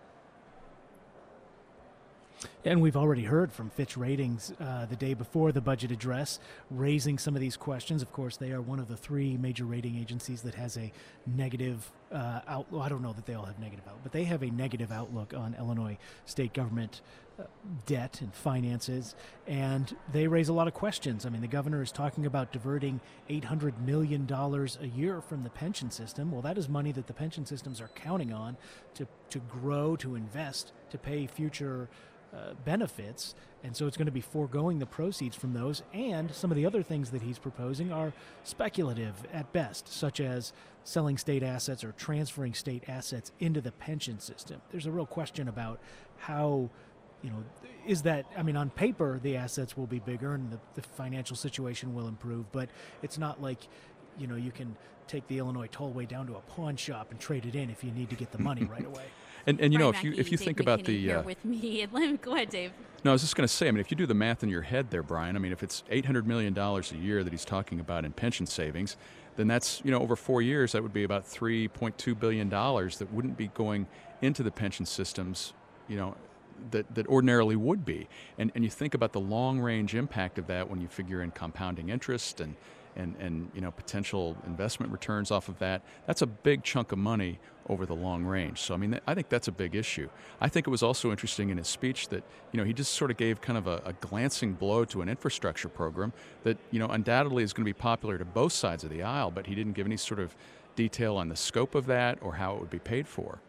S2: And we've already heard from Fitch Ratings uh, the day before the budget address, raising some of these questions. Of course, they are one of the three major rating agencies that has a negative uh, outlook. I don't know that they all have negative outlook, but they have a negative outlook on Illinois state government uh, debt and finances, and they raise a lot of questions. I mean, the governor is talking about diverting eight hundred million dollars a year from the pension system. Well, that is money that the pension systems are counting on to, to grow, to invest, to pay future Uh, benefits, and so it's going to be foregoing the proceeds from those, and some of the other things that he's proposing are speculative at best, such as selling state assets or transferring state assets into the pension system. There's a real question about how, you know, is that, I mean, on paper, the assets will be bigger and the, the financial situation will improve, but it's not like, you know, you can take the Illinois Tollway down to a pawn shop and trade it in if you need to get the money right away.
S4: And, and you know,
S1: Brian
S4: if you
S1: Mackey,
S4: if you
S1: Dave
S4: think about
S1: McKinney
S4: the
S1: here
S4: uh,
S1: with me, let me go ahead, Dave.
S4: no, I was just going to say, I mean, if you do the math in your head there, Brian, I mean, if it's eight hundred million dollars a year that he's talking about in pension savings, then that's, you know, over four years, that would be about three point two billion dollars that wouldn't be going into the pension systems, you know, that, that ordinarily would be. And, and you think about the long-range impact of that when you figure in compounding interest and, and, and, you know, potential investment returns off of that. That's a big chunk of money over the long range. So, I mean, I think that's a big issue. I think it was also interesting in his speech that, you know, he just sort of gave kind of a, a glancing blow to an infrastructure program that, you know, undoubtedly is going to be popular to both sides of the aisle, but he didn't give any sort of detail on the scope of that or how it would be paid for.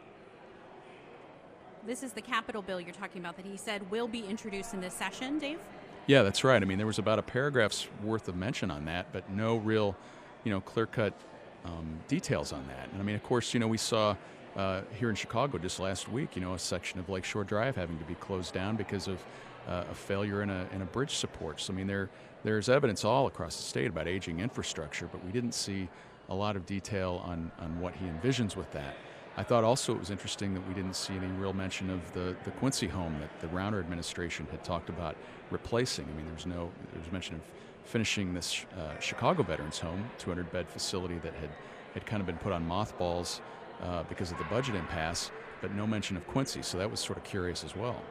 S1: This is the capital bill you're talking about that he said will be introduced in this session, Dave?
S4: Yeah, that's right. I mean, there was about a paragraph's worth of mention on that, but no real, you know, clear-cut um, details on that. And I mean, of course, you know, we saw uh, here in Chicago just last week, you know, a section of Lakeshore Drive having to be closed down because of uh, a failure in a in a bridge support. So I mean, there there's evidence all across the state about aging infrastructure, but we didn't see a lot of detail on on what he envisions with that. I thought also it was interesting that we didn't see any real mention of the, the Quincy home that the Rauner administration had talked about replacing. I mean, there's no, there was mention of finishing this uh, Chicago Veterans Home, two hundred bed facility that had, had kind of been put on mothballs uh, because of the budget impasse, but no mention of Quincy, so that was sort of curious as well.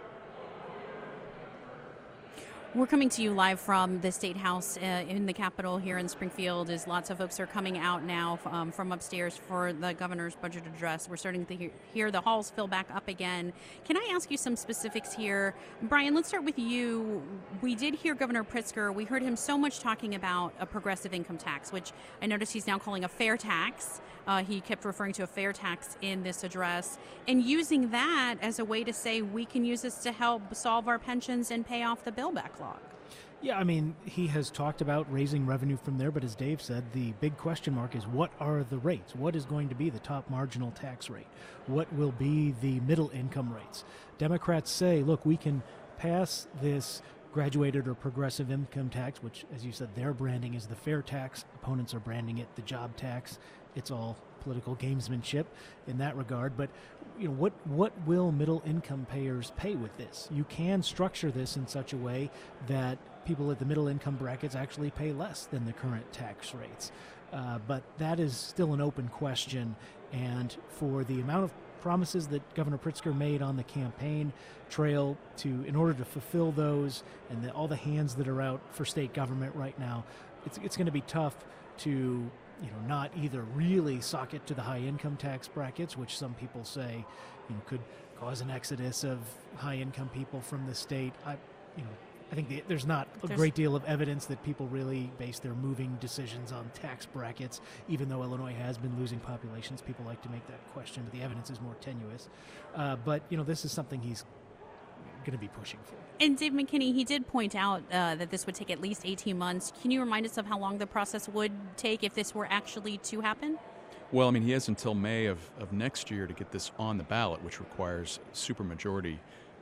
S1: We're coming to you live from the State House uh, in the Capitol here in Springfield as lots of folks are coming out now um, from upstairs for the governor's budget address. We're starting to hear, hear the halls fill back up again. Can I ask you some specifics here? Brian, let's start with you. We did hear Governor Pritzker. We heard him so much talking about a progressive income tax, which I noticed he's now calling a fair tax. Uh, he kept referring to a fair tax in this address and using that as a way to say we can use this to help solve our pensions and pay off the bill backlog.
S2: Yeah, I mean, he has talked about raising revenue from there, but as Dave said, the big question mark is what are the rates? What is going to be the top marginal tax rate? What will be the middle income rates? Democrats say, look, we can pass this graduated or progressive income tax, which, as you said, their branding is the fair tax. Opponents are branding it the job tax. It's all political gamesmanship in that regard. But you know, what what will middle income payers pay with this? You can structure this in such a way that people at the middle income brackets actually pay less than the current tax rates. Uh, but that is still an open question. And for the amount of promises that Governor Pritzker made on the campaign trail to, in order to fulfill those, and the, all the hands that are out for state government right now, it's it's going to be tough to, you know, not either really sock it to the high income tax brackets, which some people say, you know, could cause an exodus of high income people from the state. I, you know, I think the, there's not a
S1: There's,
S2: great deal of evidence that people really base their moving decisions on tax brackets, even though Illinois has been losing populations. People like to make that question, but the evidence is more tenuous. Uh, but, you know, this is something he's going to be pushing for.
S1: And Dave McKinney, he did point out uh, that this would take at least eighteen months. Can you remind us of how long the process would take if this were actually to happen?
S4: Well, I mean, he has until May of, of next year to get this on the ballot, which requires supermajority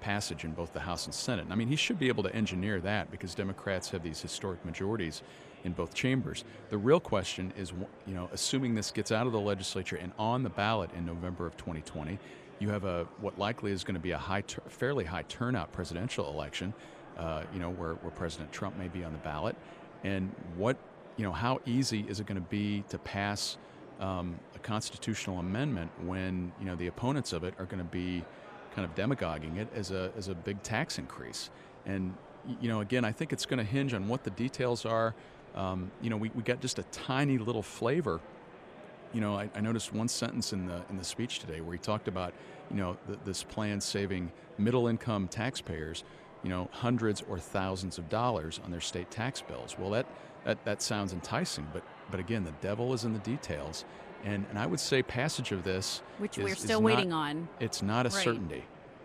S4: passage in both the House and Senate. I mean, he should be able to engineer that because Democrats have these historic majorities in both chambers. The real question is, you know, assuming this gets out of the legislature and on the ballot in November of twenty twenty, you have a what likely is going to be a high, fairly high turnout presidential election, uh, you know, where, where President Trump may be on the ballot. And what, you know, how easy is it going to be to pass um, a constitutional amendment when, you know, the opponents of it are going to be kind of demagoguing it as a as a big tax increase? And, you know, again, I think it's going to hinge on what the details are. Um, you know, we, we got just a tiny little flavor. You know, I, I noticed one sentence in the in the speech today where he talked about, you know, the, this plan saving middle-income taxpayers, you know, hundreds or thousands of dollars on their state tax bills. Well, that that, that sounds enticing, but but again, the devil is in the details. And and I would say passage of this,
S1: which
S4: is,
S1: we're
S4: is
S1: still
S4: not,
S1: waiting on.
S4: It's not a
S1: right.
S4: certainty.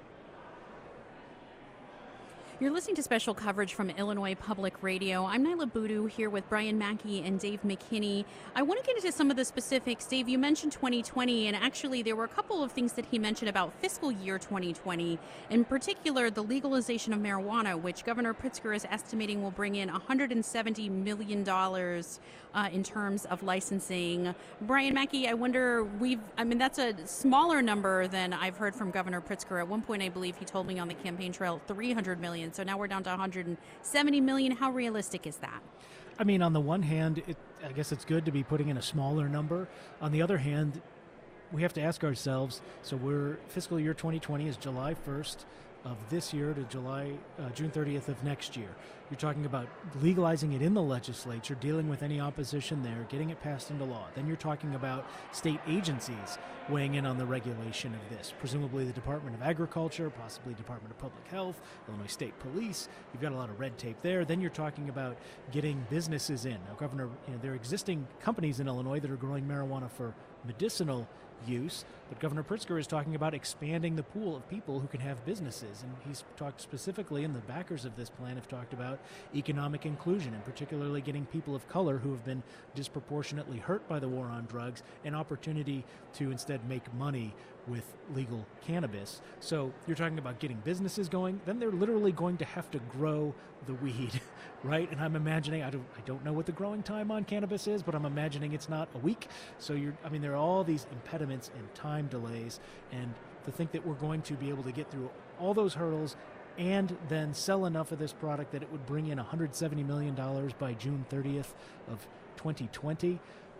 S1: You're listening to special coverage from Illinois Public Radio. I'm Nyla Boodoo here with Brian Mackey and Dave McKinney. I want to get into some of the specifics. Dave, you mentioned twenty twenty, and actually there were a couple of things that he mentioned about fiscal year twenty twenty, in particular the legalization of marijuana, which Governor Pritzker is estimating will bring in one hundred seventy million dollars uh, in terms of licensing. Brian Mackey, I wonder, we've, I mean, that's a smaller number than I've heard from Governor Pritzker. At one point, I believe he told me on the campaign trail three hundred million dollars. So now we're down to one hundred seventy million dollars. How realistic is that?
S2: I mean, on the one hand, it, I guess it's good to be putting in a smaller number. On the other hand, we have to ask ourselves, so we're fiscal year twenty twenty is July first of this year to July uh, June thirtieth of next year. You're talking about legalizing it in the legislature, dealing with any opposition there, getting it passed into law. Then you're talking about state agencies weighing in on the regulation of this, presumably the Department of Agriculture, possibly Department of Public Health, Illinois State Police. You've got a lot of red tape there. Then you're talking about getting businesses in. Now, Governor, you know, there are existing companies in Illinois that are growing marijuana for medicinal use, but Governor Pritzker is talking about expanding the pool of people who can have businesses, and he's talked specifically, and the backers of this plan have talked about economic inclusion, and particularly getting people of color who have been disproportionately hurt by the war on drugs an opportunity to instead make money with legal cannabis. So you're talking about getting businesses going, then they're literally going to have to grow the weed, right? And I'm imagining, I don't, I don't know what the growing time on cannabis is, but I'm imagining it's not a week. So you're, I mean, there are all these impediments and time delays, and to think that we're going to be able to get through all those hurdles and then sell enough of this product that it would bring in one hundred seventy million dollars by June thirtieth of twenty twenty,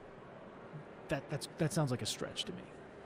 S2: that, that's, that sounds like a stretch to me.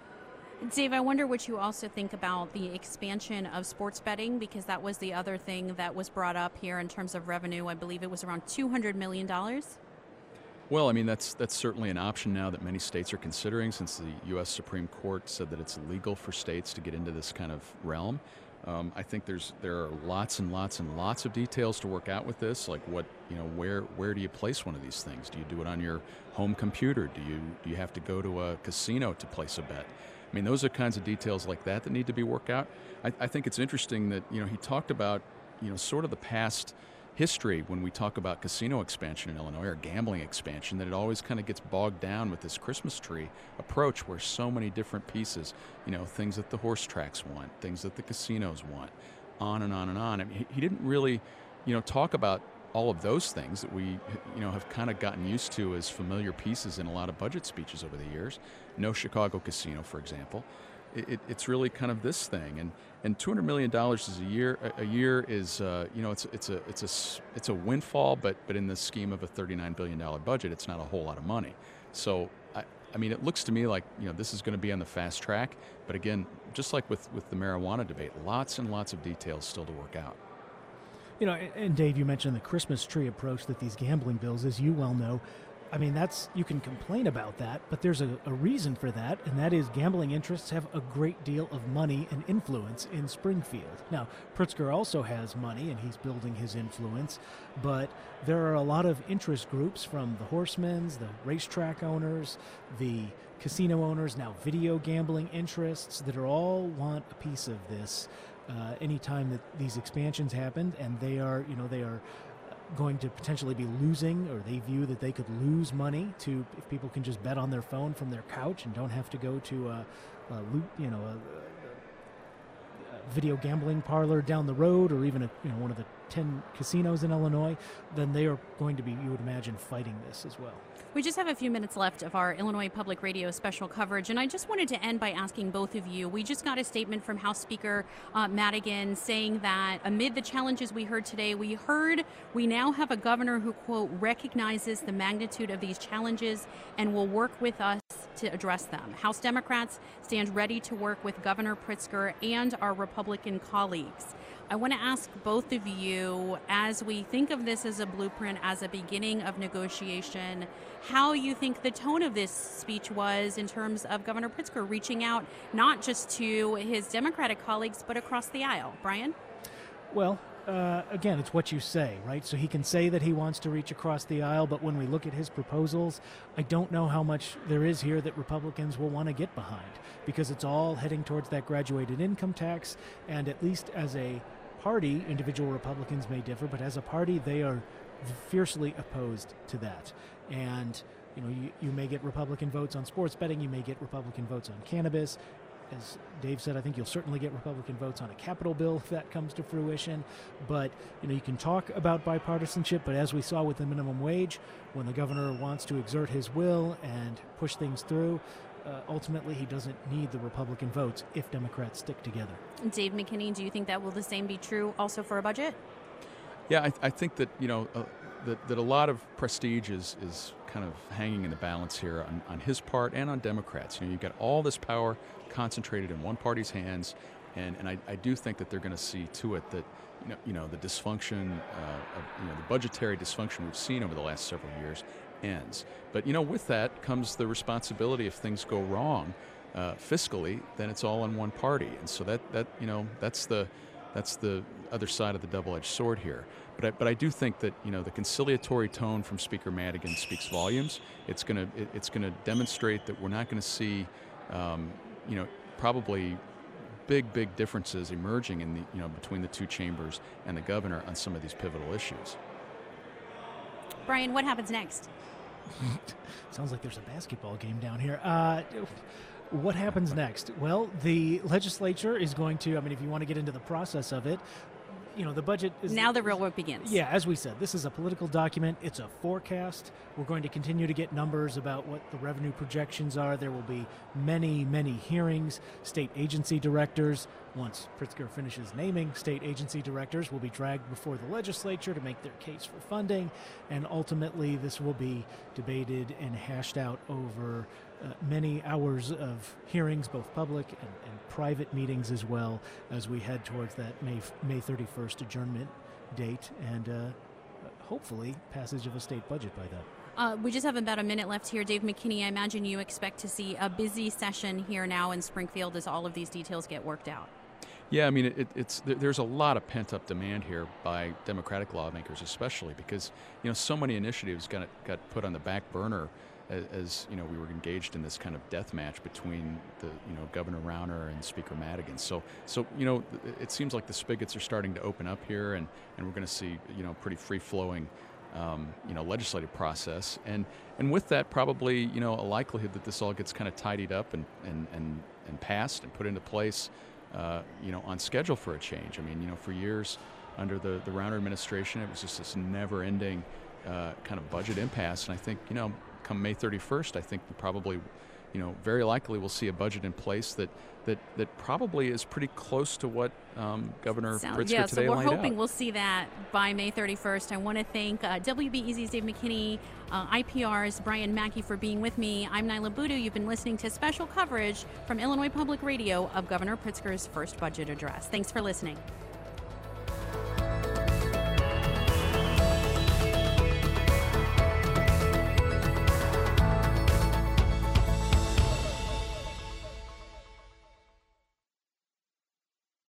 S1: Dave, I wonder what you also think about the expansion of sports betting, because that was the other thing that was brought up here in terms of revenue. I believe it was around two hundred million dollars.
S4: Well, I mean, that's that's certainly an option now that many states are considering, since the U S Supreme Court said that it's illegal for states to get into this kind of realm. Um, I think there's there are lots and lots and lots of details to work out with this, like what, you know, where where do you place one of these things? Do you do it on your home computer? Do you do you have to go to a casino to place a bet? I mean, those are kinds of details like that that need to be worked out. I, I think it's interesting that, you know, he talked about, you know, sort of the past history when we talk about casino expansion in Illinois or gambling expansion, that it always kind of gets bogged down with this Christmas tree approach where so many different pieces, you know, things that the horse tracks want, things that the casinos want, on and on and on. I mean, he, he didn't really, you know, talk about all of those things that we, you know, have kind of gotten used to as familiar pieces in a lot of budget speeches over the years. No Chicago casino, for example. It, it, it's really kind of this thing, and and two hundred million dollars is a year. A, a year is, uh, you know, it's it's a it's a it's a windfall, but but in the scheme of a thirty-nine billion dollar budget, it's not a whole lot of money. So I, I mean, it looks to me like, you know, this is going to be on the fast track. But again, just like with with the marijuana debate, lots and lots of details still to work out.
S2: You know, and Dave, you mentioned the Christmas tree approach that these gambling bills, as you well know. I mean, that's, you can complain about that, but there's a, a reason for that, and that is gambling interests have a great deal of money and influence in Springfield. Now, Pritzker also has money, and he's building his influence, but there are a lot of interest groups, from the horsemen's, the racetrack owners, the casino owners, now video gambling interests, that are all want a piece of this uh, anytime that these expansions happen, and they are, you know, they are going to potentially be losing, or they view that they could lose money to, if people can just bet on their phone from their couch and don't have to go to a, a you know, a, a video gambling parlor down the road, or even a, you know, one of the ten casinos in Illinois, then they are going to be, you would imagine, fighting this as well.
S1: We just have a few minutes left of our Illinois Public Radio special coverage, and I just wanted to end by asking both of you. We just got a statement from House Speaker uh, Madigan saying that amid the challenges we heard today, we heard we now have a governor who, quote, recognizes the magnitude of these challenges and will work with us to address them. House Democrats stand ready to work with Governor Pritzker and our Republican colleagues. I want to ask both of you, as we think of this as a blueprint, as a beginning of negotiation, how you think the tone of this speech was in terms of Governor Pritzker reaching out not just to his Democratic colleagues, but across the aisle. Brian?
S2: Well, uh, again, it's what you say, right? So he can say that he wants to reach across the aisle, but when we look at his proposals, I don't know how much there is here that Republicans will want to get behind, because it's all heading towards that graduated income tax, and at least as a party, individual Republicans may differ, but as a party, they are fiercely opposed to that. And you know, you, you may get Republican votes on sports betting, you may get Republican votes on cannabis. As Dave said, I think you'll certainly get Republican votes on a capital bill if that comes to fruition. But you know, you can talk about bipartisanship, but as we saw with the minimum wage, when the governor wants to exert his will and push things through, Uh, ultimately, he doesn't need the Republican votes if Democrats stick together.
S1: Dave McKinney, do you think that will the same be true also for a budget?
S4: Yeah, I, I think that, you know, uh, that, that a lot of prestige is, is kind of hanging in the balance here on, on his part and on Democrats. You know, you've got all this power concentrated in one party's hands, and, and I, I do think that they're going to see to it that, you know, you know the dysfunction, uh, of, you know, the budgetary dysfunction we've seen over the last several years ends. But, you know, with that comes the responsibility if things go wrong uh, fiscally, then it's all on one party. And so that, that you know, that's the that's the other side of the double-edged sword here. But I, but I do think that, you know, the conciliatory tone from Speaker Madigan speaks volumes. It's going to it, it's going to demonstrate that we're not going to see, um, you know, probably big, big differences emerging in the, you know, between the two chambers and the governor on some of these pivotal issues.
S1: Brian, what happens next?
S2: Sounds like there's a basketball game down here. Uh, what happens next? Well, the legislature is going to, I mean, if you want to get into the process of it, you know, the budget is...
S1: Now the real work begins.
S2: Yeah, as we said, this is a political document. It's a forecast. We're going to continue to get numbers about what the revenue projections are. There will be many, many hearings. State agency directors, once Pritzker finishes naming state agency directors, will be dragged before the legislature to make their case for funding. And ultimately, this will be debated and hashed out over uh, many hours of hearings, both public and, and private meetings as well, as we head towards that May May thirty-first adjournment date, and uh, hopefully passage of a state budget by then.
S1: Uh, we just have about a minute left here. Dave McKinney, I imagine you expect to see a busy session here now in Springfield as all of these details get worked out.
S4: Yeah, I mean, it, it's there's a lot of pent-up demand here by Democratic lawmakers, especially because, you know, so many initiatives got got put on the back burner as, as you know, we were engaged in this kind of death match between the, you know, Governor Rauner and Speaker Madigan. So, so you know, it seems like the spigots are starting to open up here, and, and we're going to see, you know, pretty free-flowing, um, you know, legislative process, and and with that, probably, you know, a likelihood that this all gets kind of tidied up and and and, and passed and put into place. Uh, you know, on schedule for a change. I mean, you know, for years under the, the Rauner administration, it was just this never-ending uh, kind of budget impasse. And I think, you know, come May thirty-first, I think we probably, you know, very likely we'll see a budget in place that that, that probably is pretty close to what um, Governor
S1: so,
S4: Pritzker
S1: yeah,
S4: today
S1: so we're
S4: laid
S1: hoping
S4: out.
S1: We'll see that by May thirty-first. I want to thank uh, W B E Z's Dave McKinney, uh, I P R's Brian Mackey for being with me. I'm Nyla Boodoo. You've been listening to special coverage from Illinois Public Radio of Governor Pritzker's first budget address. Thanks for listening.